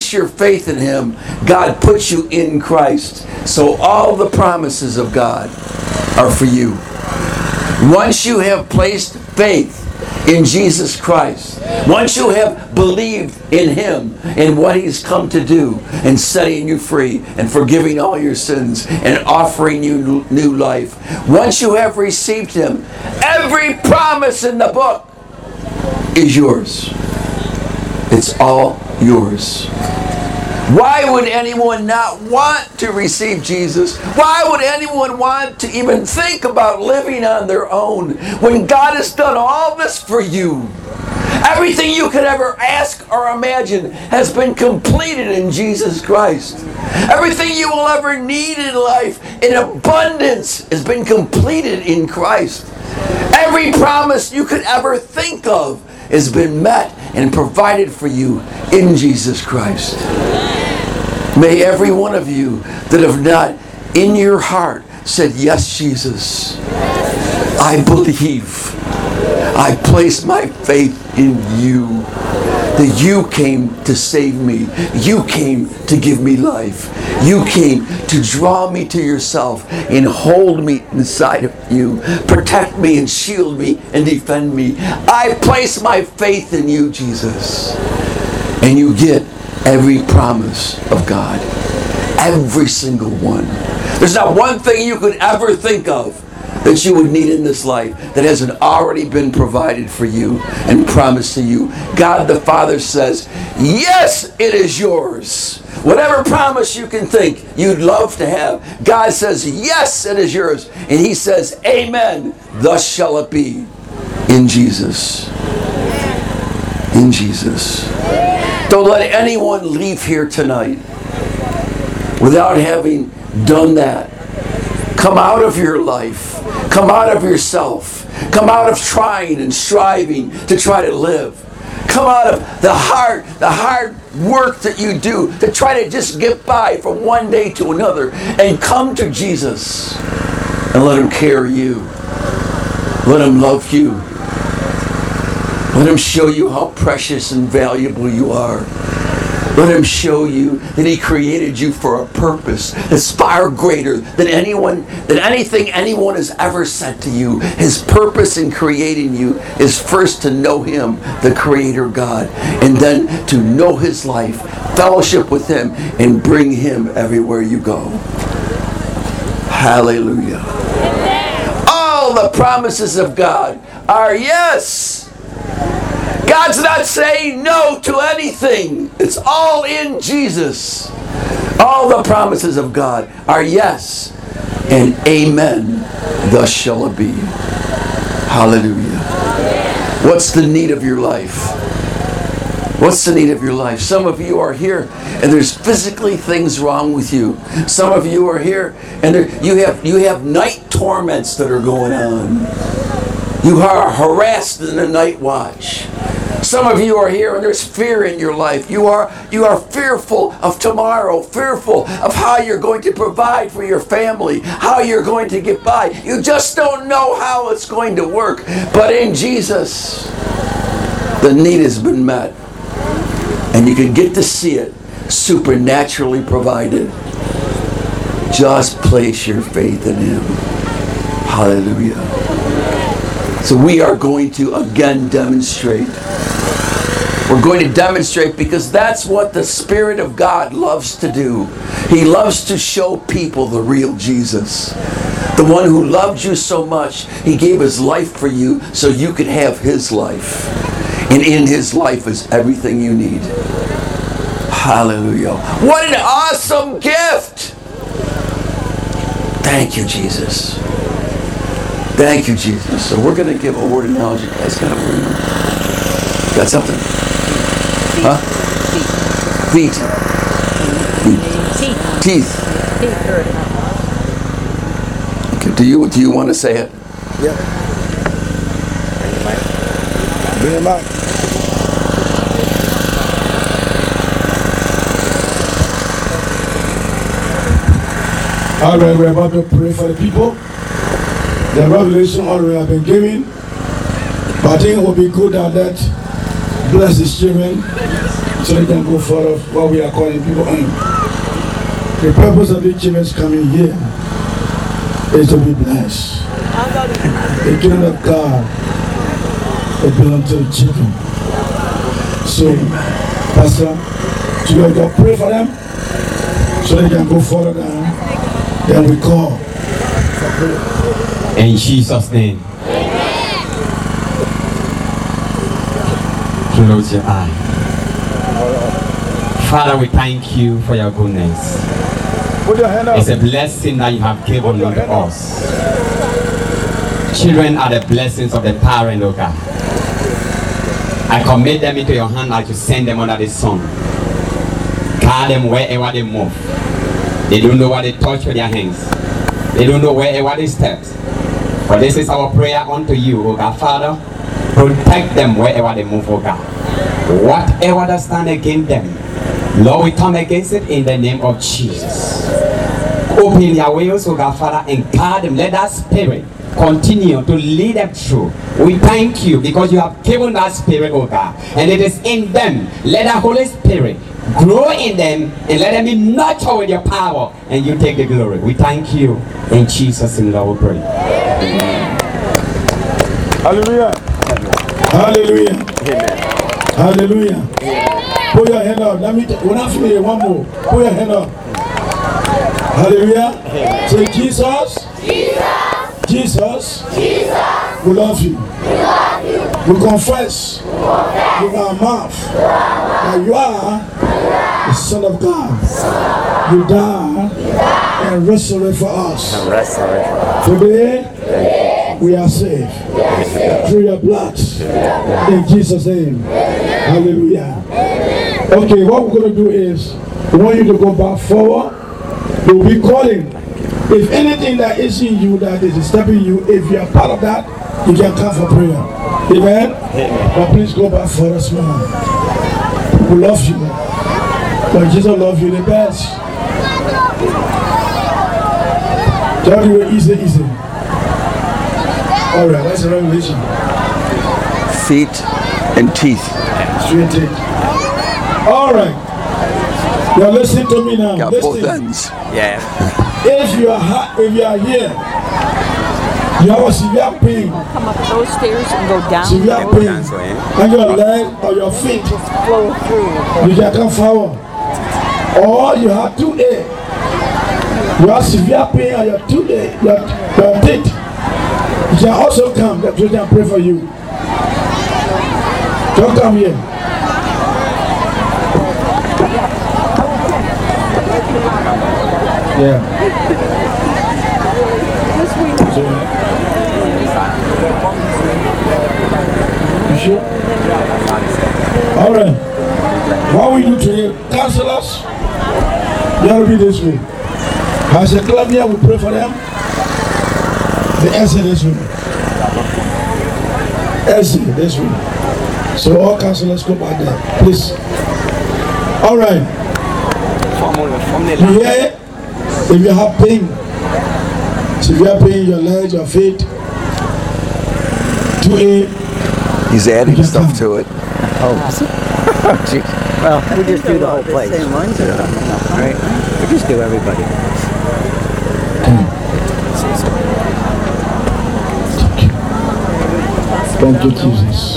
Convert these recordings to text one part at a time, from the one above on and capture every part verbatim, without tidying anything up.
place your faith in Him, God puts you in Christ. So all the promises of God are for you. Once you have placed faith in Jesus Christ, once you have believed in Him and what He's come to do, and setting you free and forgiving all your sins and offering you new life, once you have received Him, every promise in the book is yours. It's all yours. Why would anyone not want to receive Jesus? Why would anyone want to even think about living on their own when God has done all this for you? Everything you could ever ask or imagine has been completed in Jesus Christ. Everything you will ever need in life in abundance has been completed in Christ. Every promise you could ever think of has been met and provided for you in Jesus Christ. May every one of you that have not in your heart said, yes, Jesus, I believe, I place my faith in you, that you came to save me, you came to give me life, you came to draw me to yourself and hold me inside of you, protect me and shield me and defend me. I place my faith in you, Jesus. And you get every promise of God. Every single one. There's not one thing you could ever think of that you would need in this life that hasn't already been provided for you and promised to you. God the Father says, yes, it is yours. Whatever promise you can think you'd love to have, God says, yes, it is yours. And He says, amen, thus shall it be in Jesus. In Jesus. Don't let anyone leave here tonight without having done that. Come out of your life. Come out of yourself. Come out of trying and striving to try to live. Come out of the hard, the hard work that you do to try to just get by from one day to another, and come to Jesus and let Him carry you. Let Him love you. Let Him show you how precious and valuable you are. Let Him show you that He created you for a purpose that's far greater than anyone, than anything anyone has ever said to you. His purpose in creating you is first to know Him, the Creator God, and then to know His life, fellowship with Him, and bring Him everywhere you go. Hallelujah. All the promises of God are yes. God's not saying no to anything. It's all in Jesus. All the promises of God are yes and amen. Thus shall it be. Hallelujah. What's the need of your life? What's the need of your life? Some of you are here and there's physically things wrong with you. Some of you are here and there, you have you have night torments that are going on. You are harassed in the night watch. Some of you are here and there's fear in your life. You are you are fearful of tomorrow, fearful of how you're going to provide for your family, how you're going to get by. You just don't know how it's going to work. But in Jesus, the need has been met. And you can get to see it supernaturally provided. Just place your faith in Him. Hallelujah. So we are going to again demonstrate. We're going to demonstrate because that's what the Spirit of God loves to do. He loves to show people the real Jesus. The one who loved you so much, He gave His life for you so you could have His life. And in His life is everything you need. Hallelujah. What an awesome gift! Thank you, Jesus. Thank you, Jesus. So we're going to give a word of knowledge. You guys got a word? Got something? Huh? Feet. Feet. Teeth. Okay. Do you do you want to say it? Yeah. Bring him out. All right, we're about to pray for the people. The revelation already have been given, but I think it will be good that that bless His children so they can go further what we are calling people in. The purpose of the children's coming here is to be blessed. The kingdom of God will belong to the children. So, Pastor, so you can pray for them so they can go further down. Then we call. In Jesus' name. Close your eye. Father, we thank you for your goodness. Put your hand up. It's a blessing that you have given unto us. Children are the blessings of the parent, oh God. I commit them into your hand as you send them under the sun. Guard them wherever they move. They don't know what they touch with their hands. They don't know wherever they step. For this is our prayer unto you, oh God. Father, protect them wherever they move, oh God. Whatever that stand against them, Lord, we come against it in the name of Jesus. Open their ways, oh God, Father, and guard them. Let that spirit continue to lead them through. We thank you because you have given that spirit, oh God, and it is in them. Let the Holy Spirit grow in them and let them be nurtured with your power, and you take the glory. We thank you in Jesus' name, Lord, we pray. Hallelujah. Hallelujah. Amen. Hallelujah. Amen. Put your hand up. Let me when I feel one more. Put your hand up. Hallelujah. Amen. Say Jesus. Jesus. Jesus. Jesus. We love you. We love you. We confess, we confess with our mouth that you are the Son of God. You died and resurrected for us. Today, we are saved through your blood. In Jesus' name. Hallelujah. Okay, what we're going to do is we want you to go back forward. We'll be calling. If anything that is in you that is disturbing you, if you are part of that, you can come for prayer. Amen? Amen. But please go back for us, man. We love you. But Jesus loves you the best. Tell you easy, easy. Alright, that's a revelation. Feet and teeth. Straight teeth. Alright. You're listening to me now. Got Listen. both ends. Yeah. If you are if you are here, you have a severe pain. Come up those stairs and go down. Severe pain on your leg or your feet. Just flow through. You can come forward. Or you have toothache. You have severe pain on your toothache, your, your teeth. You can also come. The church can pray for you. Don't come here. Yeah. So, you sure? All right. What we do today, counselors, you have to be this way. As a club here, we pray for them. The answer this way. Answer this way. So all counselors come back there, please. All right. You hear it? If you have pain, so if you have pain in your legs, your feet, to a He's adding stuff come. to it. Oh, geez. Well, we just do the whole place. Right? We just do everybody. Thank you, Jesus.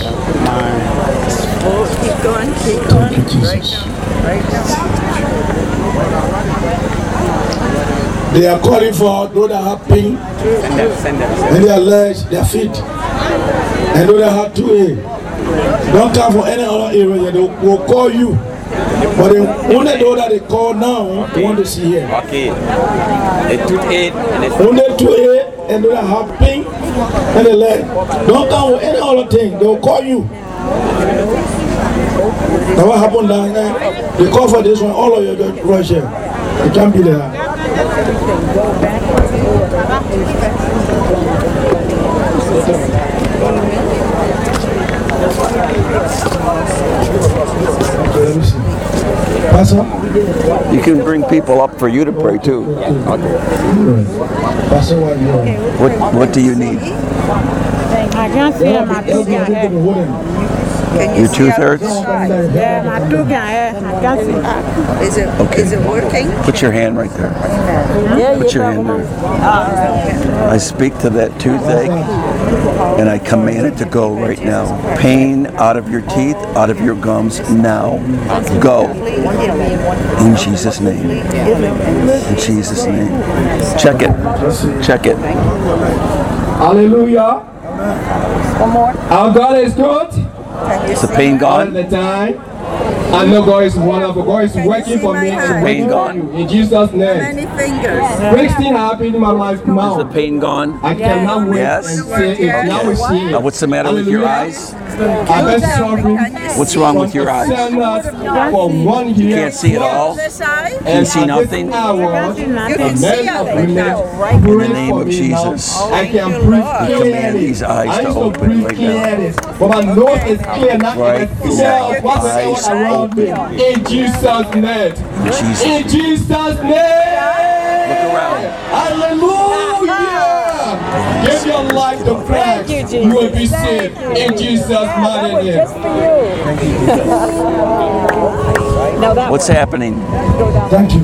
Keep going, keep going. Thank you, Jesus. They are calling for those that have pain in their legs, their feet, and those that have two A. Don't come from any other area. They will call you. But the only those that they call now, they want to see here. Okay. The toothache and the Only two A and those that have pain in the leg. Don't come with any other thing. They will call you. Now what happened down there? They call for this one, all of you get rush here. You can't be there. Okay, let me see. Pastor? You can bring people up for you to pray too. Okay. Pastor, what you want? What What do you need? I can't see him. I Help me, help me, help me, hold him. Can Your see tooth out hurts? this side? Yeah, my tooth, yeah, I can see. Is it, is it working? Put your hand right there. Yeah, Put your hand there. I speak to that toothache and I command it to go right now. Pain out of your teeth, out of your gums, now. Go. In Jesus' name. In Jesus' name. Check it. Check it. Hallelujah. One more. Our God is good Is the pain all gone? the time. I know God is wonderful. God is working for me and Pain working for gone? you. In Jesus' name. Many fingers. Great thing happened in my life Is the now. pain gone? I cannot wait Yes. and say it. Now we see Now, it. what's the matter with your eyes? I've been suffering What's wrong with your eyes? for one year. You can't see at all? This side? Can you see nothing? You can see out of it now. In the name of Jesus. I can Thank you, breathe Lord. clearly. Command these eyes I to used to open breathe right now. clearly, but my nose is clear now. Right I can smell now. what's Eyes going around me. open. In Jesus' name. Jesus. In Jesus' name. Look around. Hallelujah. Give your life to Christ. You will be saved. In Jesus' mighty name. Just for you. Now that What's happening? Thank you.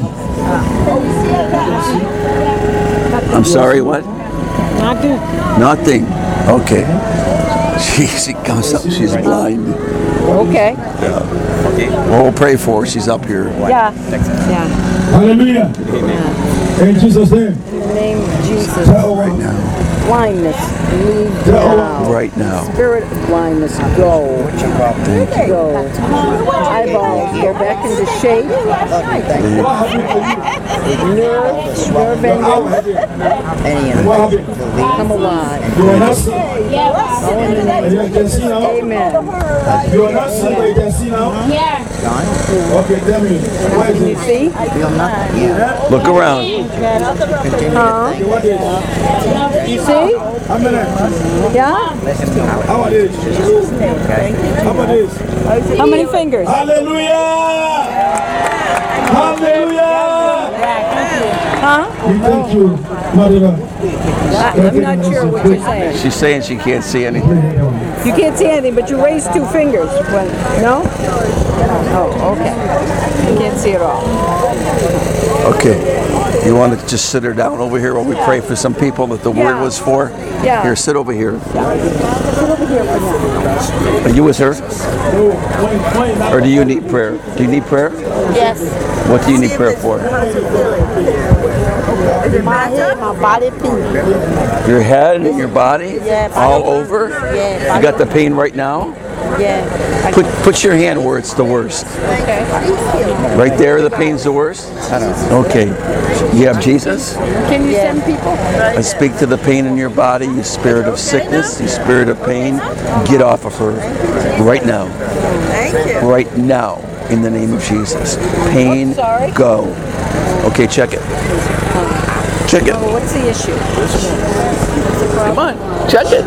I'm sorry, what? not good. Nothing. Okay. She, she comes up, she's blind. Okay. Well, we'll pray for her. She's up here. Yeah. Yeah. Hallelujah. In Jesus' name. In the name of Jesus. Right Now. Blindness, leave now. Right now. Spirit of blindness, go. Thank you. Go. Eyeballs, go back into shape. Nerves, nerve endings, What happened? come alive. You are not sick. All in the name You can see now. Amen. You are not sick, but you can see now. Okay, tell me. Why Can you is it? see? Look around. Huh? What is? You see? How many? Yeah? How about this? How about this? How many fingers? Hallelujah! Hallelujah! Huh? We thank you, Marina. I'm not sure what you're saying. She's saying she can't see anything. You can't see anything, but you raised two fingers. When, no? Oh, okay. You can't see at all. Okay. You want to just sit her down over here while we pray for some people that the word Yeah. was for? Yeah. Here, sit over here. Sit over here for now. Are you with her? Or do you need prayer? Do you need prayer? Yes. What do you need prayer for? My head, my body pain. Your head, your body, Yeah, all body. over? Yeah, You got the pain right now? Yeah. Put put your hand where it's the worst. Okay. Right there, the pain's the worst? Okay. You have Jesus? Can you send people? I speak to the pain in your body, you spirit of sickness, you spirit of pain. Get off of her right now. Thank you. Right now, in the name of Jesus. Pain, sorry. go. Okay, check it. Check it. Oh, what's the issue? Come on, check it.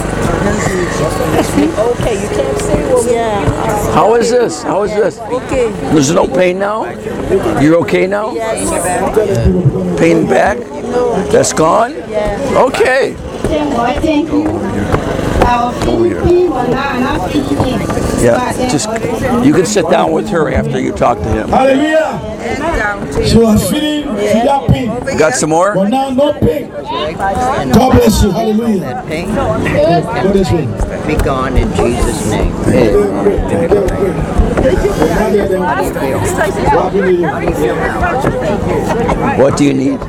Okay, you can't say well. Yeah. How is this? How is this? Okay. There's no pain now? You're okay now? Pain back? That's gone? Okay. Over here. Yeah, just, you can sit down with her after you talk to him. Hallelujah! She was feeling that pain, Got some more? but now no pain. God bless you. Hallelujah. Pain Go this way. be gone in Jesus' name. What do you need?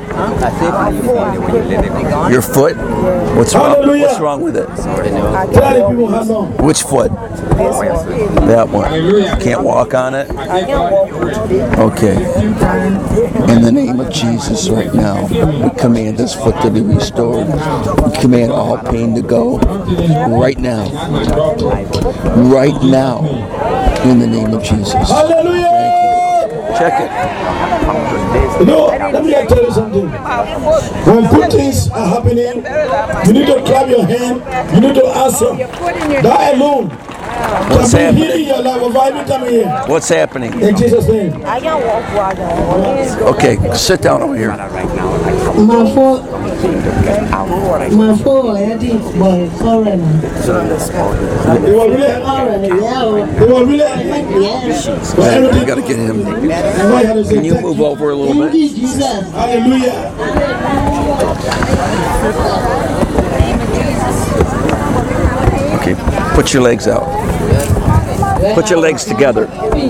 Your foot? What's wrong? Hallelujah. What's wrong with it? Tell the people how long. Which foot? That one. Can't walk on it? Okay. In the name of Jesus right now, we command this foot to be restored. We command all pain to go right now. Right now. In the name of Jesus. Hallelujah! Check it. You know, let me tell you something. When good things are happening, you need to clap your hand. You need to answer. That alone What's can be happening? healing your life of every time here. What's happening? In Jesus' name. I can walk while Okay, sit down over here. My foot My phone, I did boy, foreign. They were really Foreign, yeah. They were really Yes. Man, we got to get him. Can you move over a little Thank bit? you, Jesus. Hallelujah. Okay, put your legs out. Put your legs together.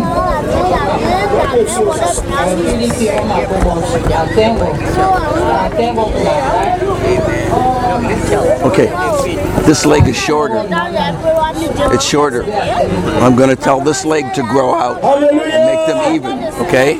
Okay, this leg is shorter. It's shorter. I'm going to tell this leg to grow out and make them even, okay?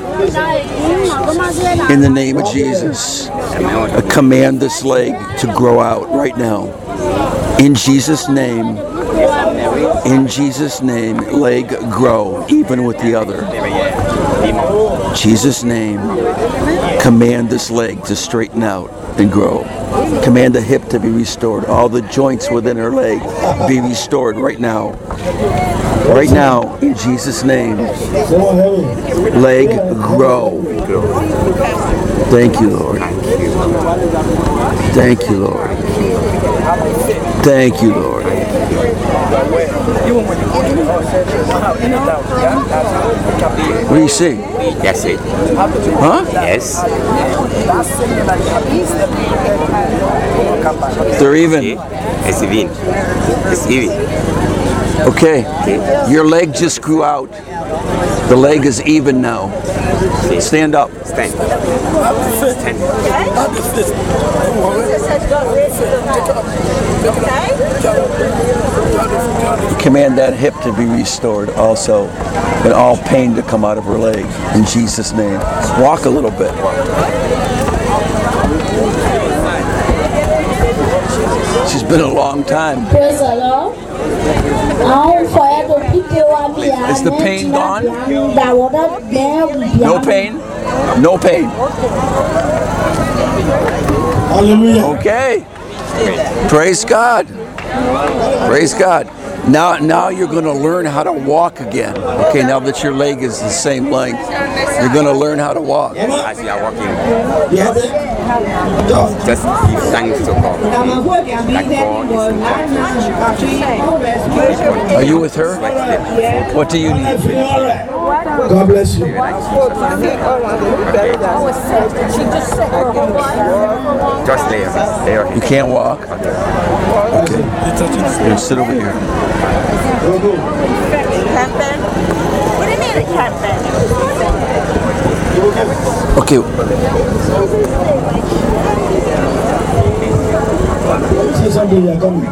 In the name of Jesus, I command this leg to grow out right now. In Jesus' name, in Jesus' name, leg grow, even with the other. Jesus' name, command this leg to straighten out and grow. Command the hip to be restored. All the joints within her leg be restored right now. Right now, in Jesus' name, leg grow. Thank you, Lord. Thank you, Lord. Thank you, Lord. What do you see? That's it. Huh? Yes. They're even. It's even. It's even. Okay. Your leg just grew out. The leg is even now. Stand up. Stand. Stand. Command that hip to be restored also, and all pain to come out of her leg in Jesus' name. Walk a little bit. She's been a long time. Praise the Lord. Is the pain gone? No No pain? No pain. Hallelujah. Okay. Praise God. Praise God. Now, now you're going to learn how to walk again. Okay, now that your leg is the same length, you're going to learn how to walk. As you are walking, You have it? just give thanks to God. That God is in Are you with her? What do you need? God bless you. Just lay your lay your You hand. can't walk? Okay. Here, sit over here. What do you mean it can't bend? Okay. Say something, you are coming.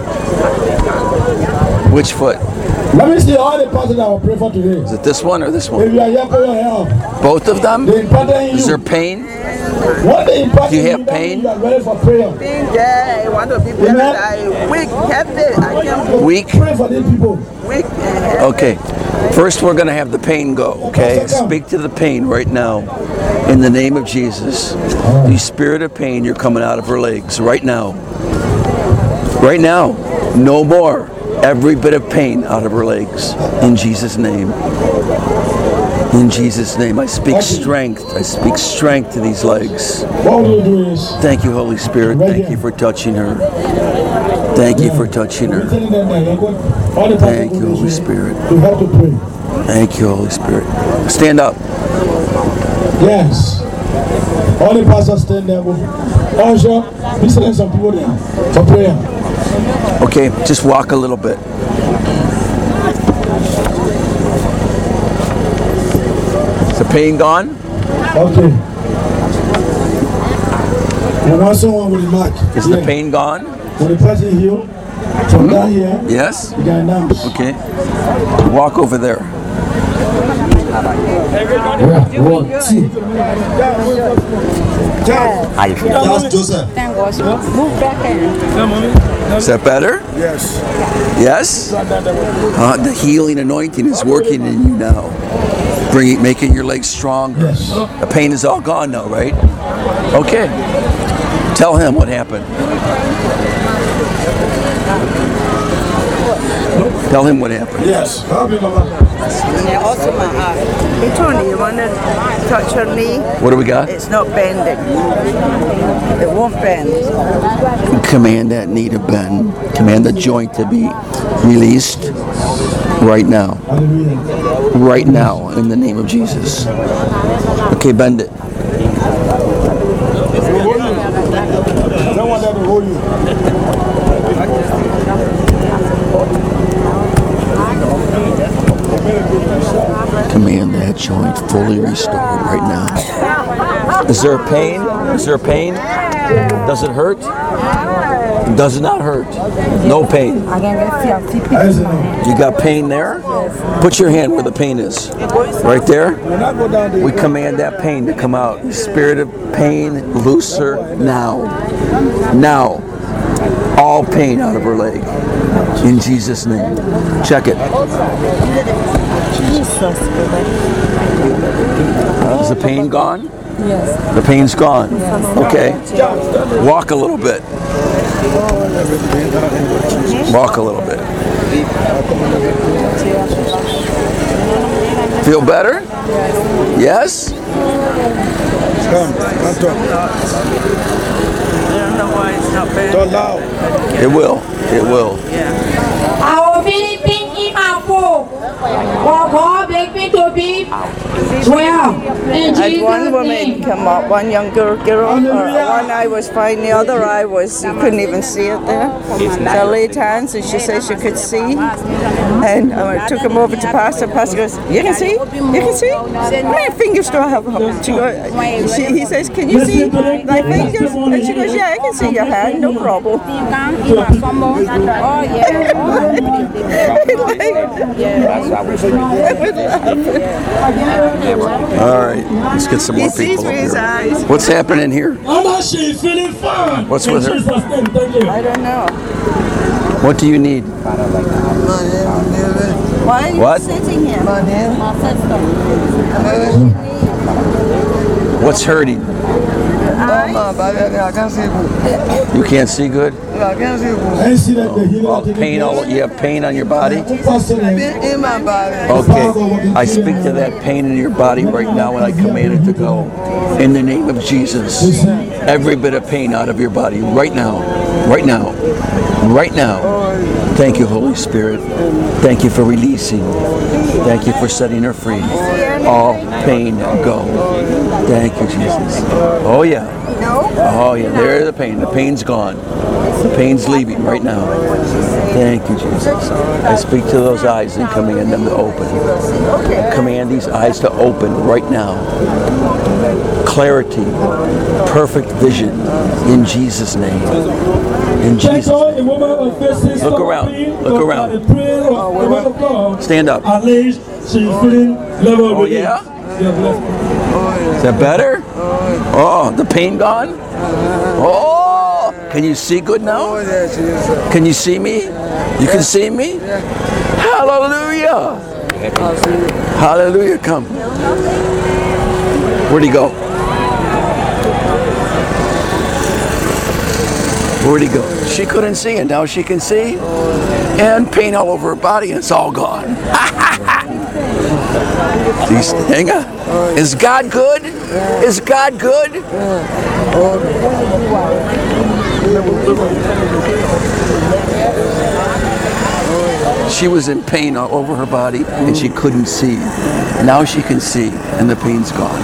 Which foot? Let me see all the pastors that will pray for today. Is it this one or this If one? you are here, put your hand up. Both of them? The important in Is there you. pain? What the important Do you in have you, that pain? means you are ready for prayer. Yeah, I want to be better. Amen. I weak, heavy. I can't Weak? Pray for these people. weak. Okay. First, we're going to have the pain go, okay? Speak to the pain right now. In the name of Jesus. The spirit of pain, you're coming out of her legs right now. Right now. No more. Every bit of pain out of her legs. In Jesus' name. In Jesus' name. I speak strength. I speak strength to these legs. What will you do is, Thank you, Holy Spirit. Thank you for touching her. Thank you for touching her. telling them that you're going, all the pastors Thank you, will Holy be Spirit. You have to pray. Thank you, Holy Spirit. Stand up. Yes. All the pastors stand there. Also, be sending some people there for prayer. Okay, just walk a little bit. Is the pain gone? Okay. You want someone with the mic? Is the pain gone? When the person healed, from down here, Yes? you can announce. Okay. Walk over there. Yeah, one, two. How you feel? That's Joseph. Move back in. Is that better? Yes. Yes? Uh, the healing anointing is working in you now. Bringing, making your legs stronger. Yes. The pain is all gone now, right? Okay. Tell him what happened. Tell him what happened. Yes. Help me, Mama. Yeah, also my eye. Hey, Tony, you want to touch her knee? What do we got? It's not bending. It won't bend. Command that knee to bend. Command the joint to be released right now. Hallelujah. Right now, in the name of Jesus. Okay, bend it. I don't want that to hold you. Command that joint fully restored right now. Is there a pain? Is there a pain? Does it hurt? Does it not hurt? No pain. You got pain there? Put your hand where the pain is. Right there? We command that pain to come out. Spirit of pain, loose her now. Now. All pain out of her leg. In Jesus' name. Check it. Is the pain gone? Yes. The pain's gone. Okay. Walk a little bit. Walk a little bit. Feel better? Yes? Come, come talk. I don't know why it's not bending. Talk loud. It will. It will. Our Philippine Imampo. Walk beg me to be twelve. In I had Jesus' one woman name. come up, one younger girl, or one eye was fine, the other eye was, you couldn't even see it there. So I laid hands and she said she could see. And I took him over to Pastor. Pastor goes, you can see? You can see? How many fingers do I have? She goes, she, he says, can you see my fingers? And she goes, yeah, I can see your hand, no problem. Oh, yeah. All right. Let's get some more people up here. What's happening here? Mama, she's feeling fine. What's with her? In Jesus' name, thank you. I don't know. What do you need? Why are you What? sitting here? What's hurting? You can't see good? I see that the healer Oh, pain all, you have pain on your body? In my body. Okay. I speak to that pain in your body right now and I command it to go. In the name of Jesus. Every bit of pain out of your body right now. Right now. Right now. Thank you, Holy Spirit. Thank you for releasing. Thank you for setting her free. All pain go. Thank you, Jesus. Oh, yeah. Oh, yeah. There's the pain. The pain's gone. The pain's leaving right now. Thank you, Jesus. I speak to those eyes and command them to open. Command these eyes to open right now. Clarity, perfect vision in Jesus' name. In Jesus' name. Look around. Look around. Stand up. At least she's feeling level. Oh, yeah? Is that better? Oh, the pain gone? Oh, can you see good now? Can you see me? You can see me? Hallelujah. Hallelujah. Come. Where'd he go? Where'd he go? She couldn't see and now she can see. And pain all over her body and it's all gone. Hang on. Is God good? Is God good? She was in pain all over her body and she couldn't see. Now she can see and the pain's gone.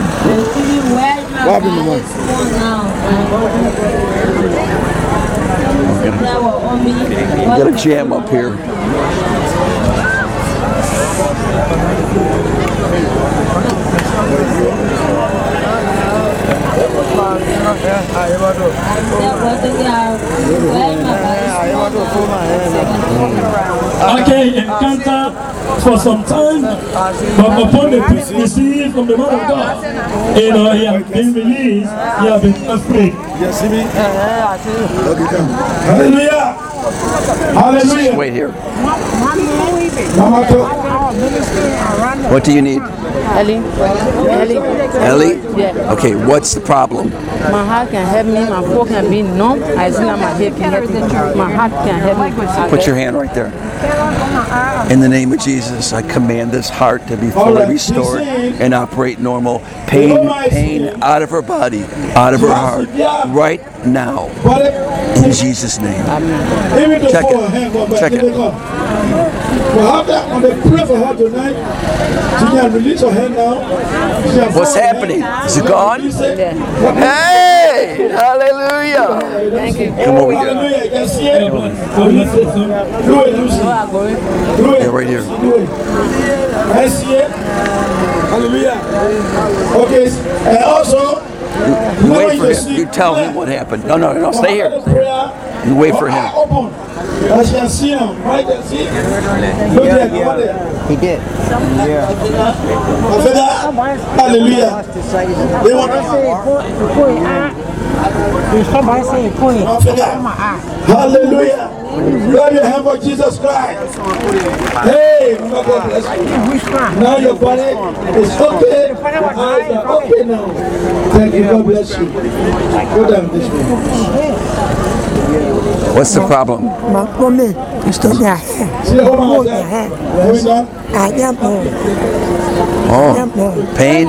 Got a jam up here. Okay, encounter for some time, but upon the peace received from the man of God, you know, he has been released, he has been afraid. You see me? Hallelujah! Hallelujah! Wait here. Mama, What do you need? Ellie. Ellie. Ellie? Yeah. Okay, what's the problem? My heart can help me. My foot can be numb. I see that my head can help me. My heart can help me. Put your hand right there. In the name of Jesus, I command this heart to be fully restored and operate normal. Pain, pain out of her body, out of her heart, right now. In Jesus' name. Check it. Check it. Well, after I'm going to pray for her tonight, she can release her hand now. What's happening? Is it gone? Hey! Hallelujah! Thank you. Come over here. Hallelujah. You can see it. Do it, Lucy. Do it. Yeah, right here. Do it. I see it. Hallelujah. Okay, and also, You wait for him. You tell him what happened. No, no, no. Stay here. You wait for him. Open. As you can see him, right there, see? Look there, go there. He did. Yeah. After that, hallelujah. They want to After that, hallelujah. Grab your hand for Jesus Christ. Hey, God bless you. Now your body is okay. Your eyes are okay now. Thank you, God bless you. Go down this way. What's the problem? Oh, pain?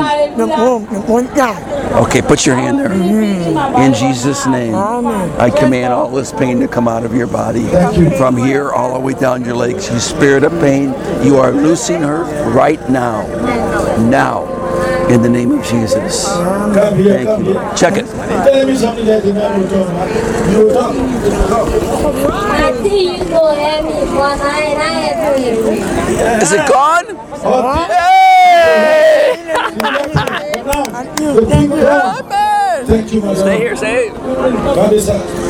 Okay, put your hand there. In Jesus' name, I command all this pain to come out of your body. From here all the way down your legs. You spirit of pain, you are loosing her right now. Now. In the name of Jesus. Come here, Thank come you. here. Check it. Tell me something that you never told me. You will talk. Is it gone? Hey! Thank you, my Lord. Stay here, stay. God is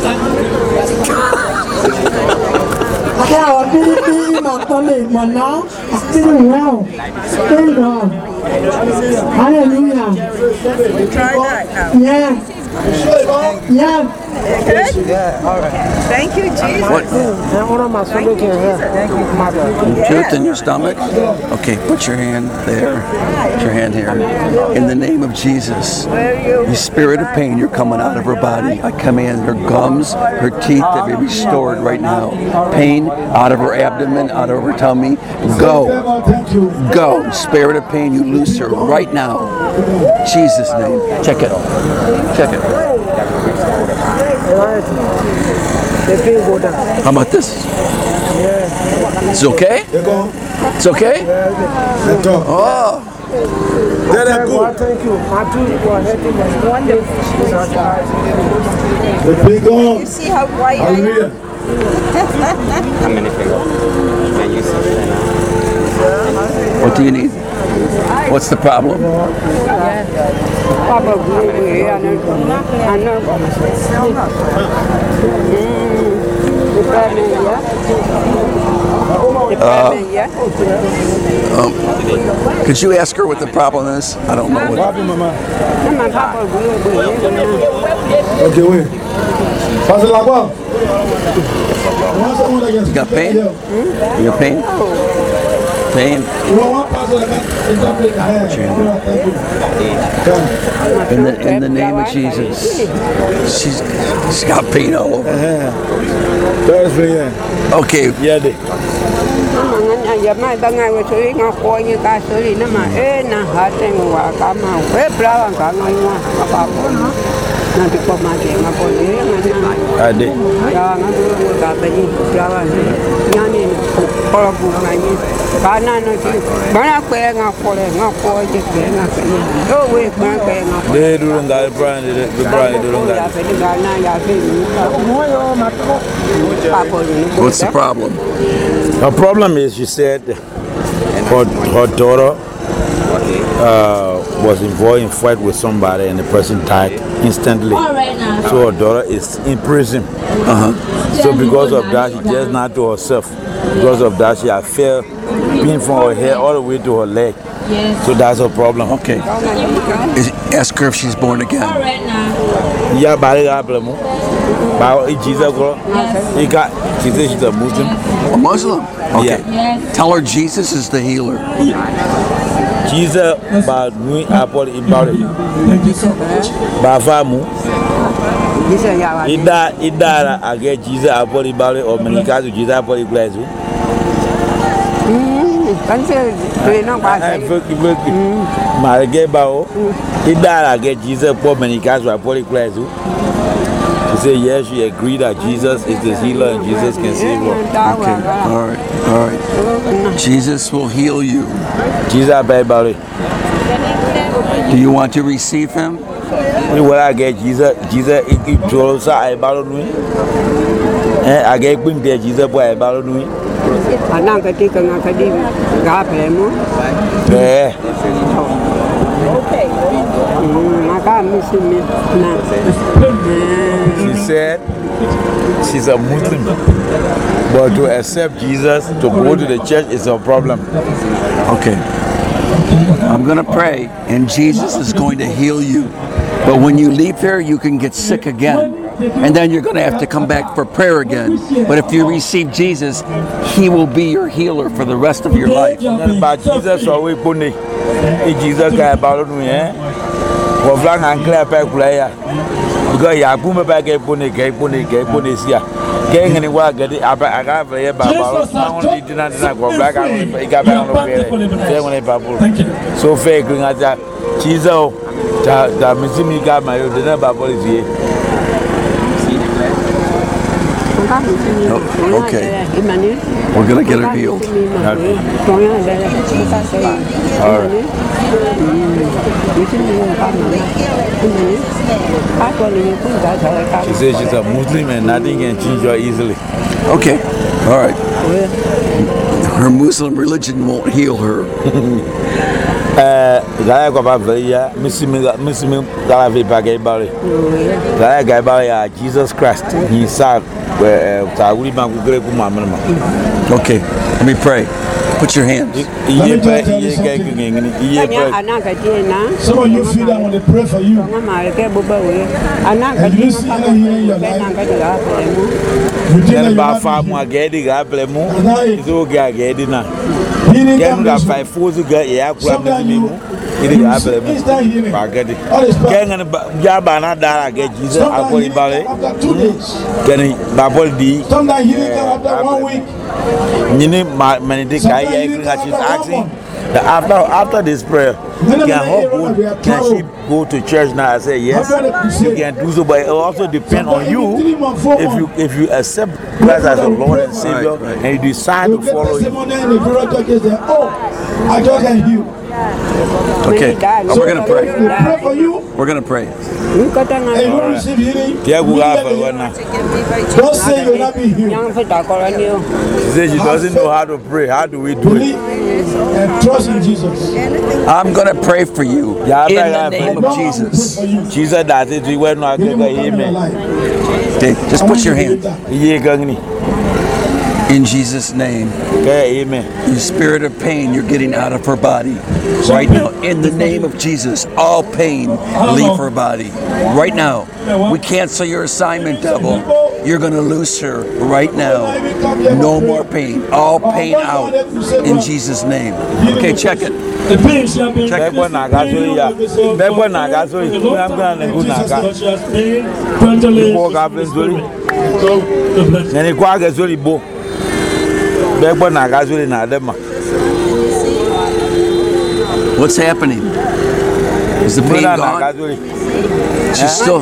Hallelujah. Try that now. Yeah. Yeah. Good? All right. Thank you, Jesus. What? Thank you, Jesus. Tooth in your stomach? Okay, put your hand there. Put your hand here. In the name of Jesus, you spirit of pain, you're coming out of her body. I command her gums, her teeth to be restored right now. Pain out of her abdomen, out of her tummy. Go. Go. Spirit of pain, you loose her right now. Jesus' name. Check it. Check it. How about this? It's okay? It's okay? Oh. Let her go. Thank you. My tooth was hurting. Wonderful. The big on. You see how white I am? Hallelujah. How many fingers? Can you see? What do you need? What's the problem? Uh, um, could you ask her what the problem is? I don't know what. Okay, wait. Pastor Lagua. You got pain? You got pain? Pain? In the, in the name of Jesus. She's, she's got pain all over. Okay. I did. They do that, Brian, the Brian, do that. What's the problem? The problem is, she said, her, her daughter uh, was involved in fight with somebody and the person died instantly. So her daughter is in prison. Uh-huh. So because of that, she just not to herself. Because of that, she has felt pain from her head all the way to her leg. So that's her problem. Okay. Is, ask her if she's born again. Yeah, but Jesus, he got. She says she's a Muslim. A Muslim? Okay. Yeah. Tell her Jesus is the healer. Jesus ba nui apol ibale. Ba famu. Ida ida age Jesus apol ibale o menika zu Jesus apol ibale. Kan se no pasa. Marge bao. Ida age Jesus po menika zu apol ibale. You say yes, you agree that Jesus is the healer and Jesus can save you. Okay, all right, all right. Jesus will heal you. Jesus, baby. Do you want to receive him? When I get Jesus, Jesus, it draws I about me. I get when there Jesus boy about me. Anak kecil kena kadi gapemu. Eh. Okay. Maka misi na. She said she's a Muslim, but to accept Jesus, to go to the church is a problem. Okay. I'm going to pray, and Jesus is going to heal you. But when you leave here, you can get sick again. And then you're going to have to come back for prayer again. But if you receive Jesus, he will be your healer for the rest of your life. But Jesus always put me. Jesus guy about me, eh? For flang and clear back player. Because ya boom back a pony, gay pony, gay pony, yeah. Gang and work get it up. I got a bubble. Only did not go black. I got back on the bubble. So fake as that. Chizo, that Missimi got my dinner bubble is here. Oh, okay. We're going to get her healed. All right. She says she's a Muslim and nothing can change her easily. Okay. All right. Her Muslim religion won't heal her. Gaya ko ba veya misimi misimi gala ve bagay bale. Gaya gay bale ya Jesus Christ. He said ta wuri ma ku gre ku ma ma. Okay. Let me pray. Put your hands. Let me tell you something. Some of you feel that when they pray for you, and you see her here in your life, you think that you have to healing comes sometimes you instant healing. All is Jabana dara get Jesus apoli bale. After two days. Keni babol di. Sometimes healing comes after one week. Nini manidi kaya she's asking that after after this prayer can her go can she go to church now? I say yes, you can do so, but it also depends on you if you if you accept Christ as a Lord and Savior and you decide to follow him. Oh, I just can heal. Okay, oh, we're going to pray. Pray for you. We're going to pray. And you will receive healing. Don't say you'll not be healed. She says she doesn't know how to pray. How do we do it? And trust in Jesus. I'm going to pray for you in the name of Jesus. Jesus does it. We will not get amen. Okay, just put your hand. In Jesus' name. Okay, amen. The spirit of pain, you're getting out of her body right now. In the name of Jesus, all pain leave her body right now. We cancel your assignment, devil. You're going to loose her right now. No more pain. All pain out in Jesus' name. Okay, check it. Check it. What's happening? Is the pain gone? She's still.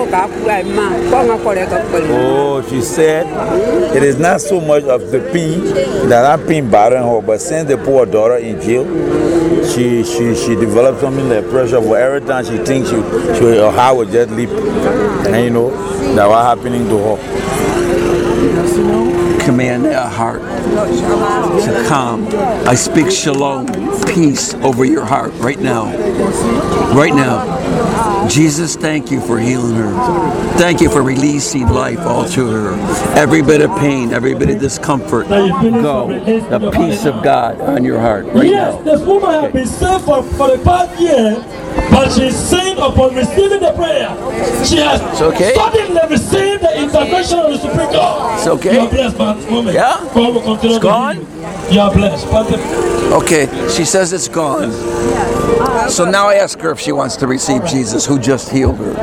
Oh, she said it is not so much of the pain that I'm pain bothering her, but since they put her daughter in jail, she she she developed something like pressure for every time she thinks she, she her heart will just leap, and you know that what happening to her. Command that heart to calm. I speak shalom, peace over your heart right now. Right now. Jesus, thank you for healing her. Thank you for releasing life all through her. Every bit of pain, every bit of discomfort, go. The peace of God on your heart right yes, now. This woman has been saved for, for the past year, but she's saying upon receiving the prayer, she has okay. suddenly received the intervention of the Supreme God. It's okay. You are blessed, man. Moment. Yeah? God will continue it's gone? You are blessed. Okay, she says it's gone. So now I ask her if she wants to receive Jesus, who just healed her.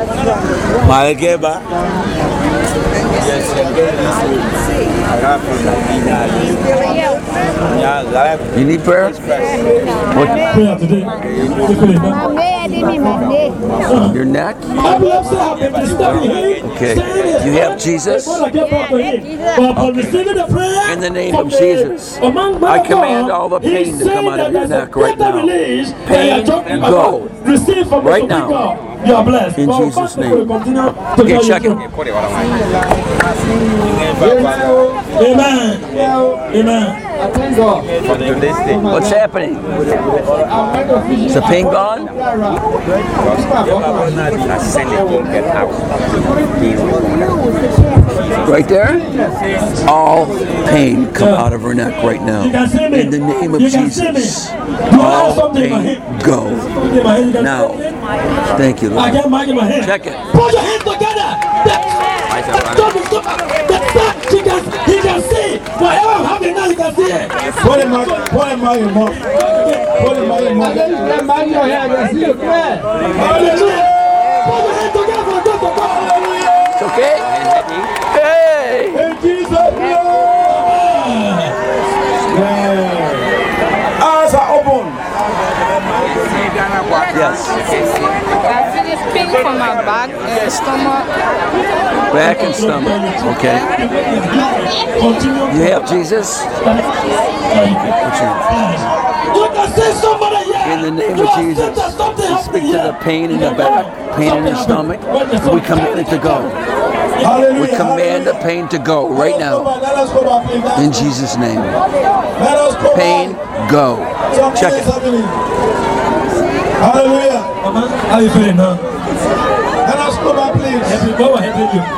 You need prayer? What? Your neck? Okay. You have Jesus? Okay. In the name of Jesus, I command all the pain to come out of your neck right now. Pain, go. Right now. You are blessed. In Jesus' name. Okay, check it. Amen. Amen. What's happening? Is the pain gone? Right there? All pain come out of her neck right now. In the name of Jesus. All pain go. Now. Thank you, Lord. Check it. Put your hands together. He can, he can see. Whatever I'm having now, he can see it. Put him out, put him out your mouth. Put him out your mouth. Hallelujah. Put your hands together for God to go. It's okay? Hey! In Jesus' name. Eyes are open. Yes. I feel this pain from my back and stomach. Back and stomach. Okay. You have Jesus? In the name of Jesus, we speak to the pain in the back, pain in the stomach. We command it to go. We command the pain to go right now. In Jesus' name. Pain, go. Check it. Hallelujah. How you feeling now? Let us go back, please. Go ahead, thank you.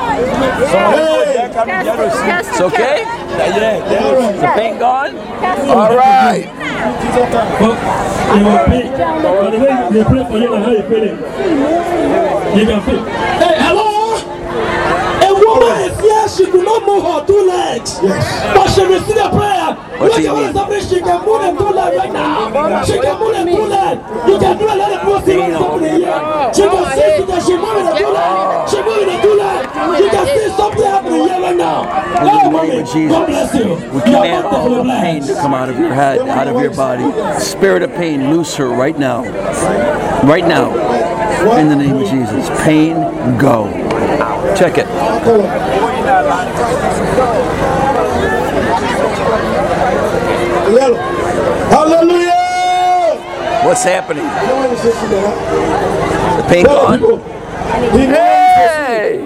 It's okay? Is the pain gone? All right. You will pay. But the way they pray for you and how you feeling, you can feel. Hey, hello? A woman is here, she could not move her two legs. Yes. But she received a prayer. What do you mean? She can move them two legs right now. She can move them two legs. You can do a lot of procedures happening here. She can see she can she moving the two legs. She moving the two legs. You can see something happening here right now. In the name of Jesus, God bless you. we command all the pain to come out of your head, out of your body. Spirit of pain, loose her right now. Right now. In the name of Jesus. Pain, go. Check it. Hallelujah! What's happening? The pain gone? Hey!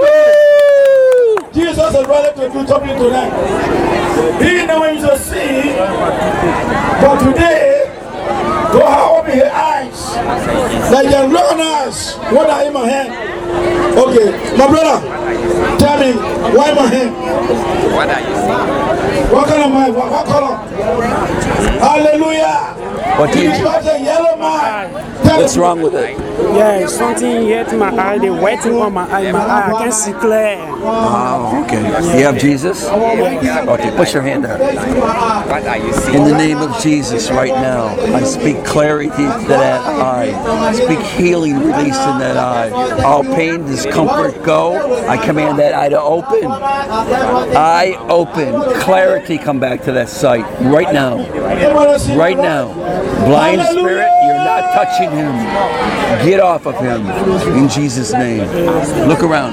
Jesus is ready to do something tonight. He know when you see, but today, God open your eyes. Like you recognize what I in my hand. Okay, my brother, tell me, why my hand? What are you seeing? What kind of mind? What, what color? Hallelujah! What do you do? Yellow man. What's wrong with it? Yeah, something hit my eye, they waiting on my eye, my eye, I can see clear. Oh, okay. You have Jesus? Okay, put your hand out. What are you seeing? In the name of Jesus right now, I speak clarity to that eye. I speak healing released in that eye. All pain, discomfort, go. I command that eye to open. Eye open. Clarity come back to that sight right now. Right now. Blind spirit, you're not touching him. Get off of him in Jesus' name. Look around.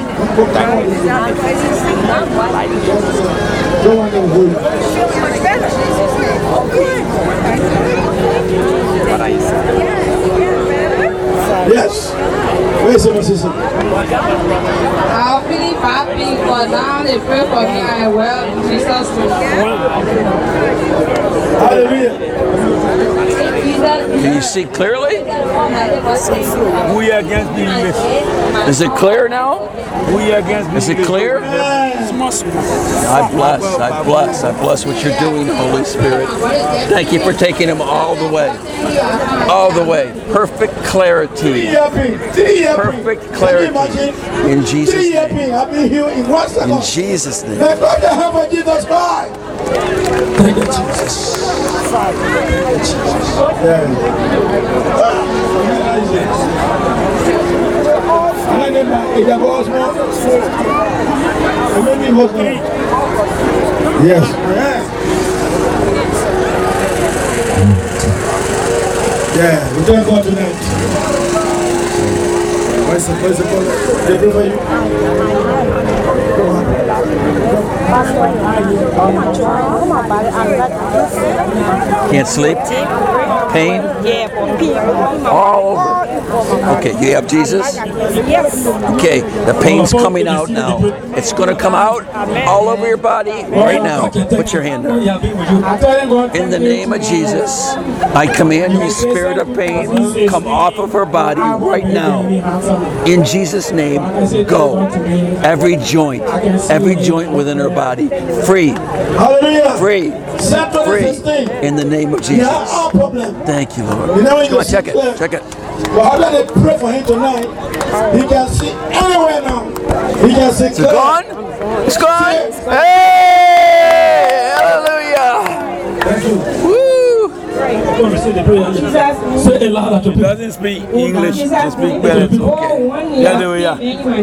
Yes. Where's my sister? I'm feeling happy, but now they pray for me and well in Jesus' name. Hallelujah. Can you see clearly? We are against being missed. Is it clear now? We against Is it clear? I bless, I bless, I bless what you're doing, Holy Spirit. Thank you for taking him all the way. All the way. Perfect clarity. Perfect clarity. In Jesus' name. In Jesus' name. Thank you, Jesus. Yes. Yeah, we thank God tonight. Where's the where's the call? They pray for you. Can't sleep? Pain? All over. Okay, you have Jesus? Yes. Okay, the pain's coming out now. It's going to come out all over your body right now. Put your hand down. In the name of Jesus, I command you, spirit of pain, come off of her body right now. In Jesus' name, go. Every joint, every joint within her body, free. Free. Free. In the name of Jesus. Thank you, Lord. Come on, check it. Check it. But after they pray for him tonight, he can see anywhere now. He can see. It's gone? It's gone? Hey! Hallelujah! Thank you. Woo! Say a lot He doesn't speak English, he speaks better. Okay. Hallelujah.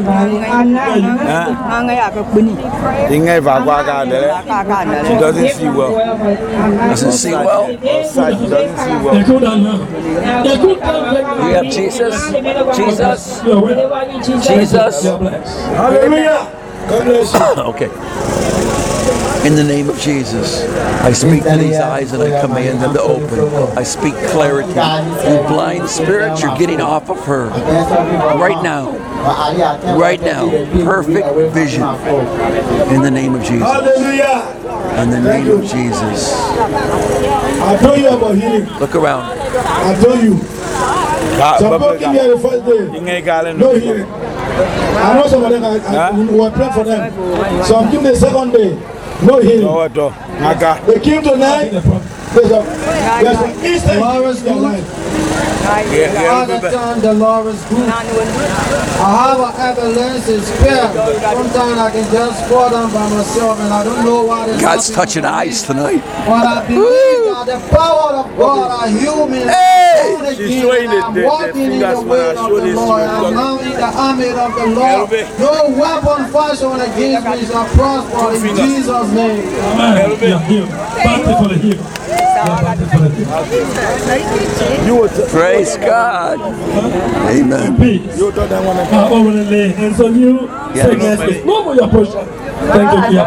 She doesn't see well. Doesn't see well? Outside, she doesn't see well. You have Jesus? Jesus? Jesus? Hallelujah. God bless you. Okay. In the name of Jesus, I speak to these eyes and I command them to open. I speak clarity. You blind spirit, you're getting off of her. Right now. Right now. Perfect vision. In the name of Jesus. Hallelujah. In the name of Jesus. I told you about healing. Look around. I told you. Support me here the first day. No healing. I know some of them, I, I, we were praying for them. So I'm giving the second day. No healing. They came tonight. There's a, there's an instant in their life. All the time the Lord is good. I have an ambulance in spare. Sometimes I can just fall down by myself and I don't know what is God's touching eyes tonight. But I believe that the power of God are human. Hey! She's showing the, the, the fingers when I show this. I'm now in the army of the Lord. No weapon fashioned against me shall prosper in Jesus' name. Amen. Praise God. Amen. I already lay hands on you. Say yes. No more your portion. Thank you.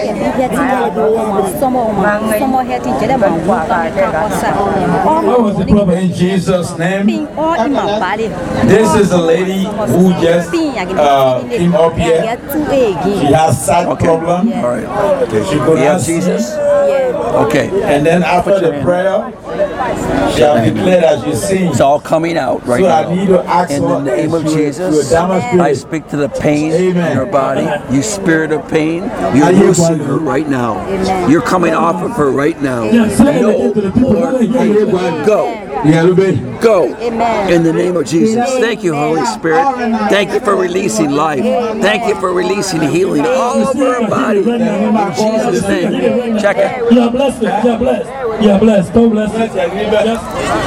What was the problem in Jesus' name? This is a lady who just uh, came up here. She has side problem. All right. She could You have not see. Jesus? Okay. And then after the prayer, she has declared that she sings. It's all coming out right So now. I need to ask In her the name of to- to Jesus, demonstrate. I speak to the pain in Amen. her body. You spirit of pain, you're Are you loosing going her to- right now. You're coming off of her right now. Yes, say it No again to the people. more pain. Go. Go. In the name of Jesus. Thank you, Holy Spirit. Thank you for releasing life. Thank you for releasing healing all over her body. In Jesus' name. Check it. You are blessed. You are blessed. You are blessed. God bless you. Yes.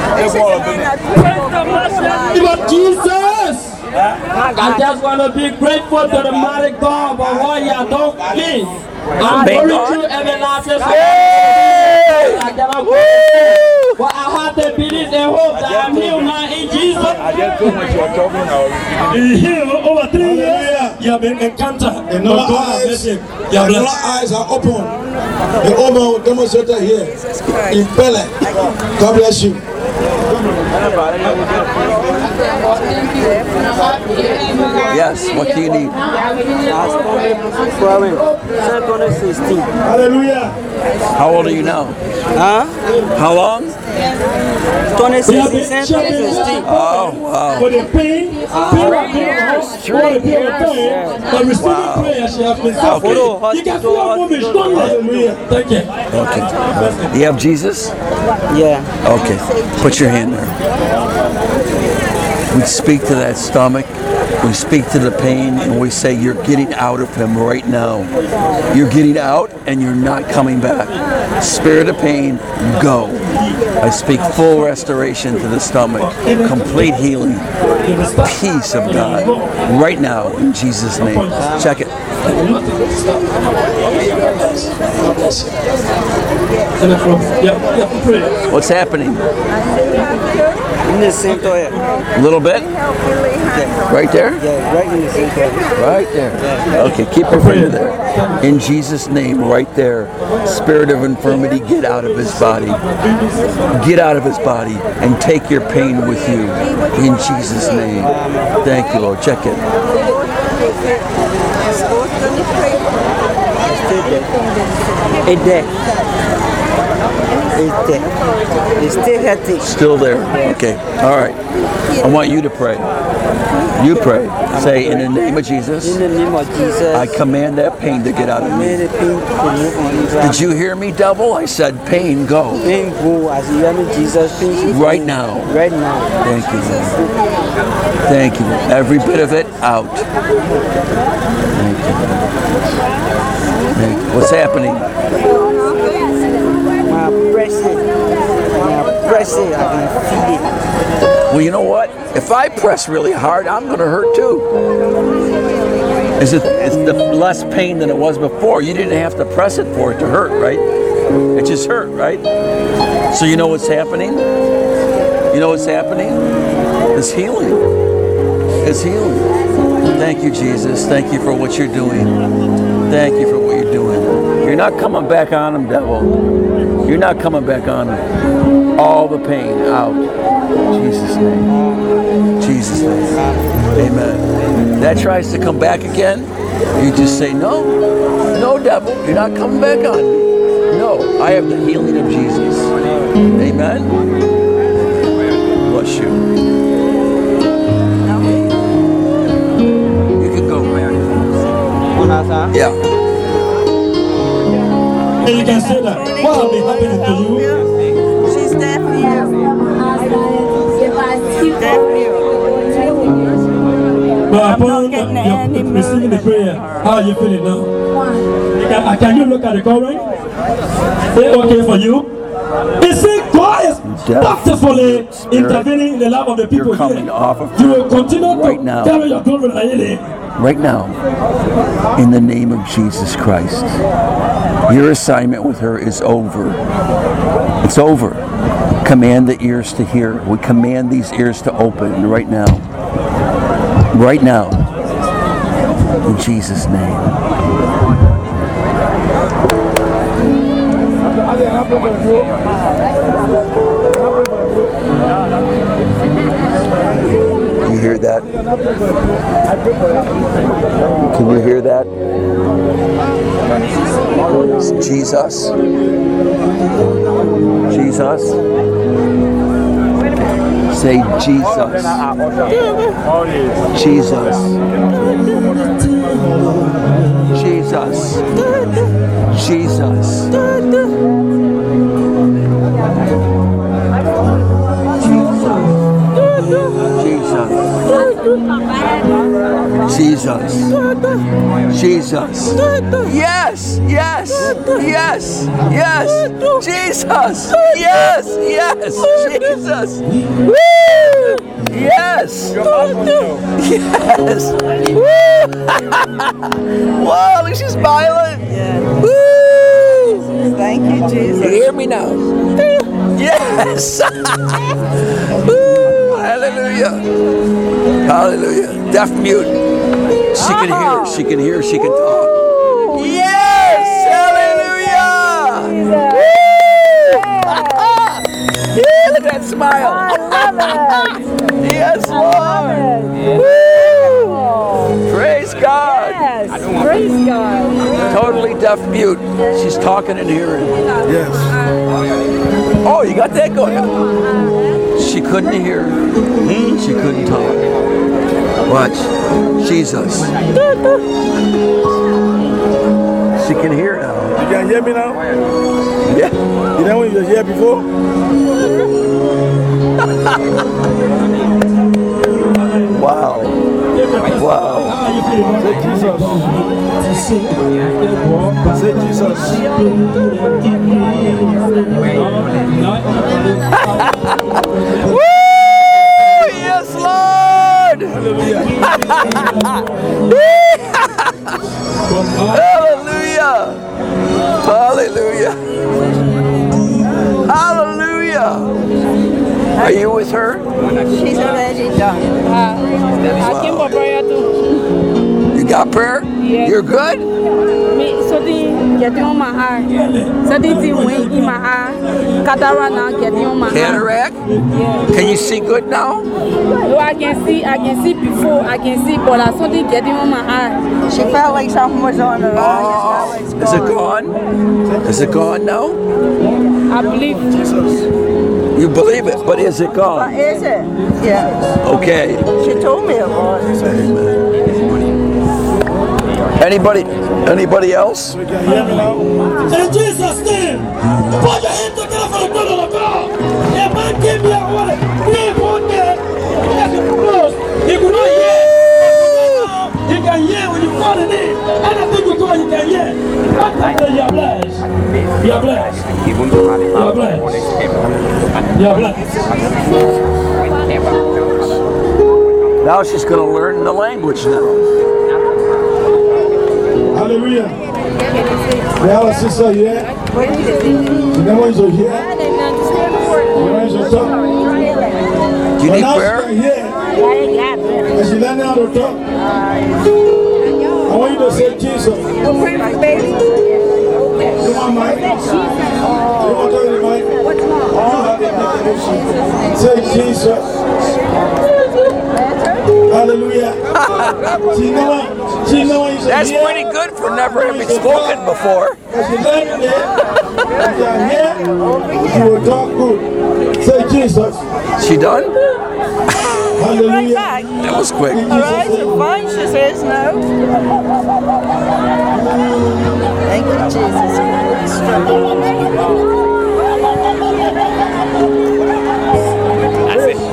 Lord Jesus. I just want to be grateful to the mighty God for what He has done for me. I'm Thank going God. through everlasting. Hey! I cannot Woo! But I have the belief and hope that I'm healed now in Jesus. I just told what you were talking about. In here over three years, you have been encountered. And our eyes, and our eyes are open. The Omo demonstrator here in Pele. God bless you. Yes, what do you need? Hallelujah. How old are you now? Huh? How long? twenty sixteen, twenty sixteen. Oh, wow. For the pain, pain of years, for the pain of pain, but receiving prayer she has been suffering. You can feel her moving strongly. Hallelujah. Thank you. Okay. Do you have Jesus? Yeah. Okay. Put your hand there. We speak to that stomach. We speak to the pain and we say you're getting out of him right now. You're getting out and you're not coming back. Spirit of pain, go. I speak full restoration to the stomach. Complete healing. Peace of God. Right now in Jesus' name. Check it. What's happening? In the center. A little bit? Right there? Yeah, right in the center. Right there. Okay, keep your finger there. In Jesus' name, right there. Spirit of infirmity, get out of his body. Get out of his body and take your pain with you. In Jesus' name. Thank you, Lord. Check it. It's there. It's there. It's still healthy. Still there. Okay. All right. I want you to pray. You pray. Say, in the name of Jesus, In the name of Jesus, I command that pain to get out of me. may the pain to move on. Did you hear me, devil? I said, pain, go. Pain go as you hear me, Jesus. Pain should Right go. now. Right now. Thank you, Lord. Thank you, Lord. Every bit of it out. Thank you, Lord. Thank you. What's happening? My pressing. My pressing. I can feel it. Well, you know what? If I press really hard, I'm going to hurt too. Is it? It's the less pain than it was before. You didn't have to press it for it to hurt, right? It just hurt, right? So you know what's happening? You know what's happening? It's healing. It's healing. Thank you, Jesus. Thank you for what you're doing. Thank you for what you're doing. You're not coming back on him, devil. You're not coming back on him. All the pain out. Jesus' name. Jesus' name. Amen. That tries to come back again. You just say, no. No, devil. You're not coming back on me. No. I have the healing of Jesus. Amen. Bless you. You can go, man. Yeah. And you can say that. What has been happening to you? She's deaf here. Deaf here. But upon you're receiving the prayer, how are you feeling now? Can, can you look at the covering? Is it okay for you? Is it God is bountifully intervening in the life of the people You're coming here? off of You will continue right to now. carry your glory like it. Right now, in the name of Jesus Christ, your assignment with her is over. It's over. Command the ears to hear. We command these ears to open right now. Right now. In Jesus' name. You hear that? Can you hear that? Jesus. Jesus. Say Jesus. Jesus. Jesus. Jesus. Jesus. Jesus. Yes. Yes. Yes. Yes. Jesus. Yes. Yes. Jesus. Woo! Yes. Yes. Woo! Wow, look, she's smiling. Woo! Thank you, Jesus. You hear me now? Yes. Woo! Hallelujah. Hallelujah. Deaf mute. She can hear. She can hear. She can talk. Yes. Hallelujah. Woo! Look at that smile. I love it. Yes, Lord. I love it. Woo! deaf mute. She's talking and hearing. Yes. Oh, you got that going on. She couldn't hear. She couldn't talk. Watch. Jesus. She can hear now. You can hear me now? Yeah. You know when you were here before? Wow. Wow. Say Jesus. Say Jesus. Woo! Yes, Lord! Hallelujah! Hallelujah! Hallelujah! Are you with her? She's already done. I came for prayer too. You got prayer? Yes. You're good? Me, something getting on my eye. Something went in my eye. Cataract now getting on my eye. Cataract? Yeah. Can you see good now? No, I can see. I can see before. I can see, but there's something getting on my eye. She felt like something was on her eye. Oh, is it gone? Is it gone now? I believe. You believe it, but is it gone? What is it? Yeah. Okay. She told me it was. Anybody? Anybody else? In Jesus' name, put your hand together for the good of God. A man came here one day, one day, he close. He could not hear. He can hear when you call the name. Anything you call, you can hear. What time you are blessed? You are blessed. You are blessed. You are blessed. Now she's going to learn the language now. Hallelujah. We have a sister here. You know when you're here? You know when you're talking? Do you need prayer? And she learned how to talk. I want you to say Jesus. You want mic? You want to talk to the mic? Say Jesus. Hallelujah. She know, she know That's pretty good for never having spoken before. She learned it. She will talk good. Say Jesus. She done? Hallelujah. That was quick. Her eyes are fine, she says now. Thank you, Jesus. That's it.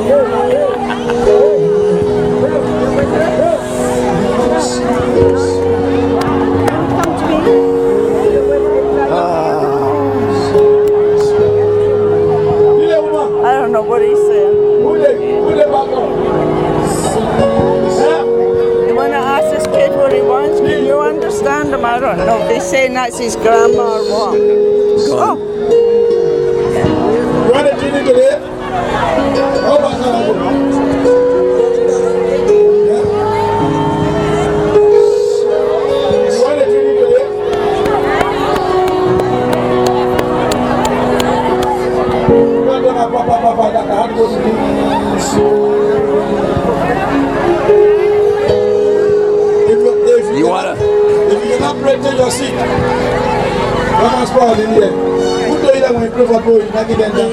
I don't know what he's saying. You want to ask this kid what he wants? Can you understand him? I don't know if he's saying that's his grandma or what. Oh. You wanna? If you cannot pray, take your seat. One has power in here. Who told you that when you pray for prayer, you not get them?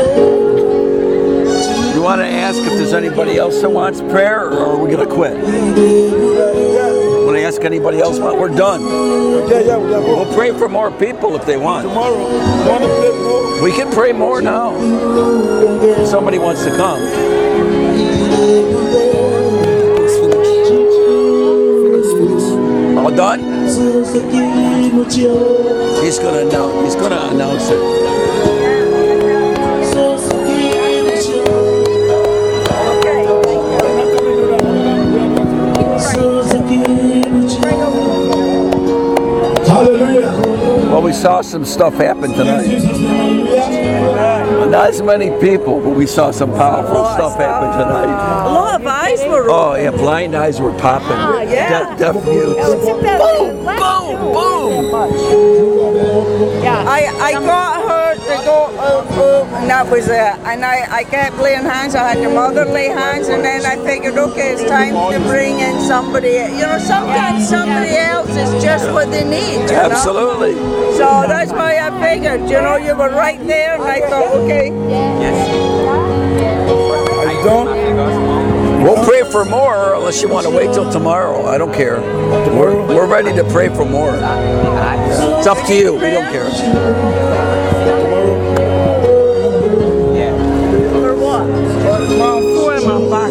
You want to ask if there's anybody else that wants prayer, or are we going to quit? Want to ask anybody else? Want? We're done. Yeah, yeah, yeah. We'll pray for more people if they want. Tomorrow, you want to pray more? We can pray more now. If somebody wants to come. All done? He's gonna announce. He's gonna announce it. Hallelujah. Well, we saw some stuff happen tonight. Not as many people, but we saw some powerful stuff happen tonight. A lot of eyes were Oh yeah, blind eyes were popping. Ah, yeah. De- deaf mutes. Boom, boom, boom. I, I got her the go, oh, oh, and that was it. And I, I kept laying hands. I had the mother lay hands, and then I figured, okay, it's time to bring in somebody. You know, sometimes somebody else is just what they need. You know? Absolutely. So that's why I figured, you know, you were right there, and I thought, okay. Are you done? We'll pray for more unless you want to wait till tomorrow. I don't care. We're, we're ready to pray for more. It's up to you. We don't care. For what? For my back.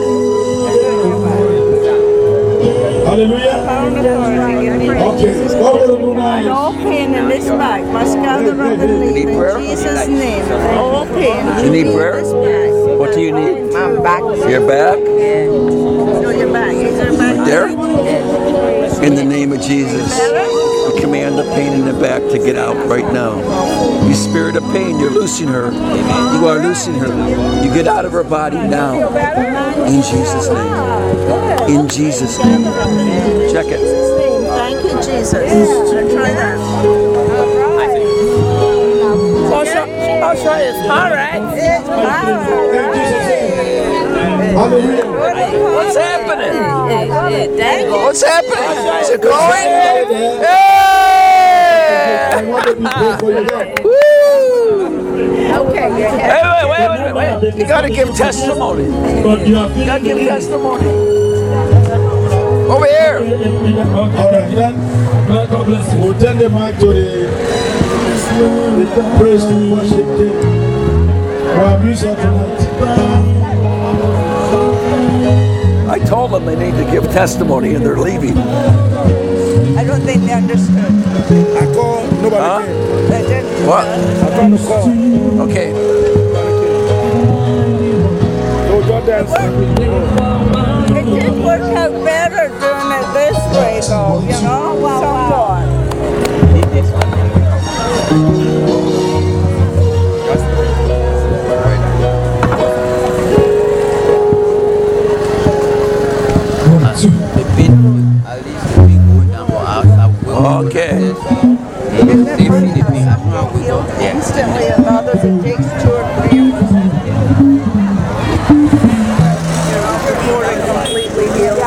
Hallelujah. Okay. No pain in this back. Must gather up and leave in Jesus' name. No pain. You need prayer? What do you need? My back. Your back? Yeah. No, your back. Is your back There? In the name of Jesus, we command the pain in the back to get out right now. You spirit of pain, you're loosing her. You are loosing her. You get out of her body now. In Jesus' name. In Jesus' name. Check it. Thank you, Jesus. Try that. Osha is all right. It's all right. What's happening? What's happening? Is it going? Yeah! Woo! Okay. Hey, wait, wait, wait, wait. You gotta give testimony. You gotta give testimony. Over here. All right, then we'll turn the mic to the, the praise and worship team. Our music tonight. I told them they need to give testimony and they're leaving. I don't think they understood. I called, nobody Huh? came. They didn't. What? I called the call. Okay. So your dance. It did work out better doing it this way, though, you know? Somewhat. Okay. Instantly, and others it takes two or three years. You know, before it completely heals.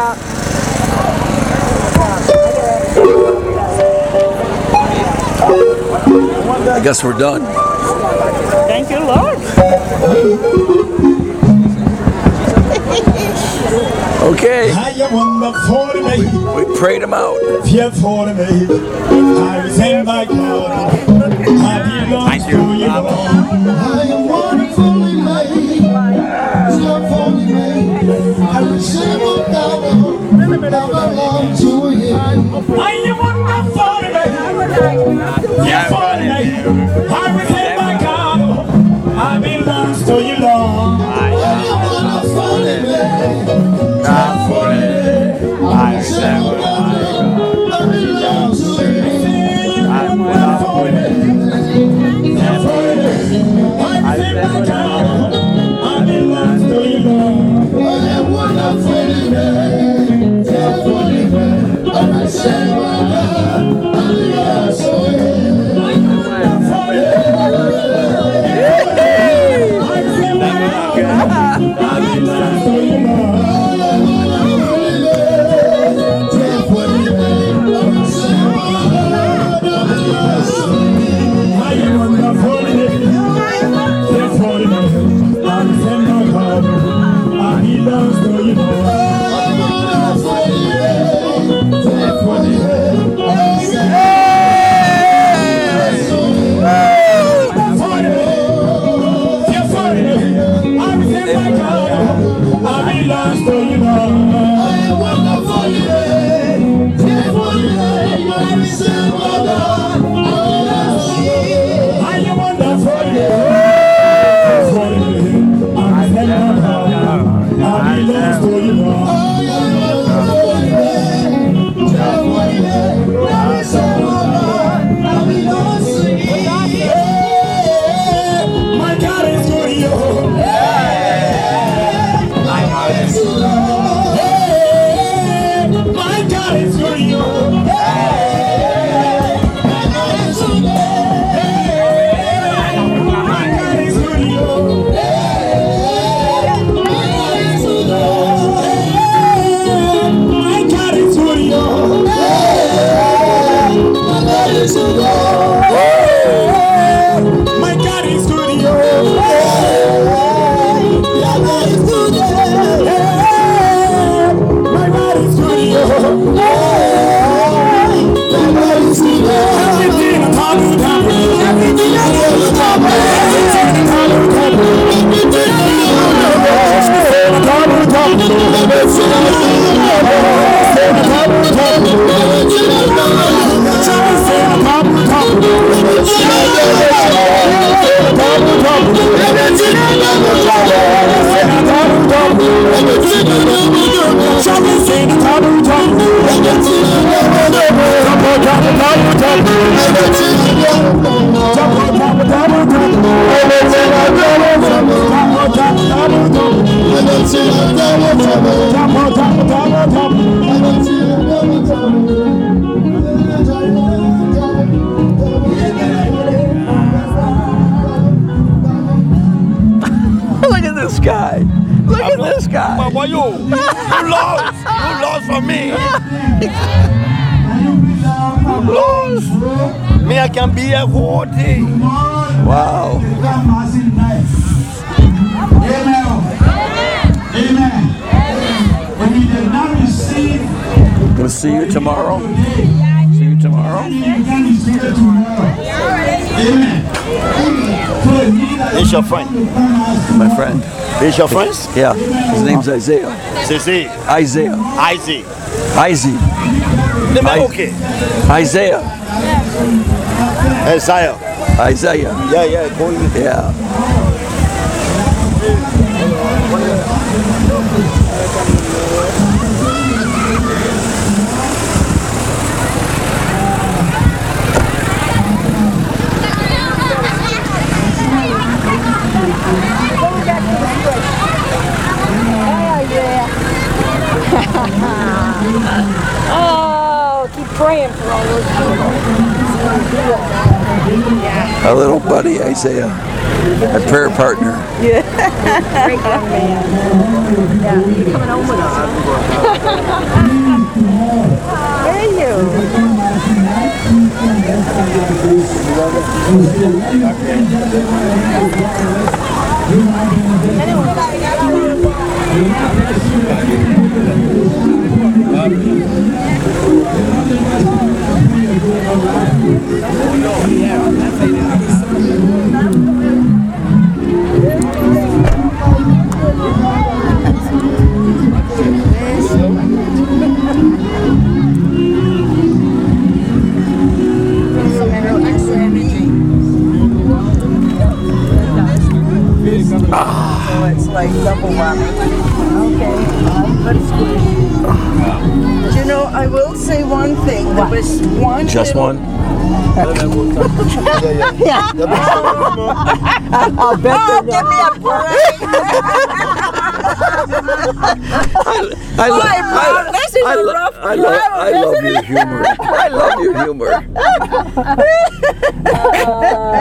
I guess we're done. Thank you, Lord. Okay. I am wonderful, baby. We prayed him out. Fearful, baby. I resent my God. I belong to you. I am wonderfully made. Fearfully made. I receive a God. I belong to you. I am wonderfully made. Fearfully made. I resent my God. I belong to you, Lord. I am wonderfully made. My God is good. Look at this guy. Look at this guy. Mama, you, you lost. You lost for me. You lost. Me, I can be a whole day. Wow. Amen. Amen. When you did not receive, We'll see you tomorrow. See you tomorrow. Amen. It's your friend. My friend. It's your friend? Yeah. His name's Isaiah. Sisi. Isaiah. Isaac. Isaac. Name okay. Isaiah. Isaiah. Isaiah. Yeah, yeah. Go in. Yeah. Oh, keep praying for all those people. Our little buddy Isaiah, a prayer partner. Yeah. Great young man. Yeah, you coming home with us? Hey, you. So it's like double whammy. Okay. Do you know, I will say one thing. There was one. Just little- one? Yeah. I'll bet oh, give me a break. I, lo- Hi, Mom. This is I, a lo- rough I, lo- crowd, I love isn't your it? humor. I love your humor.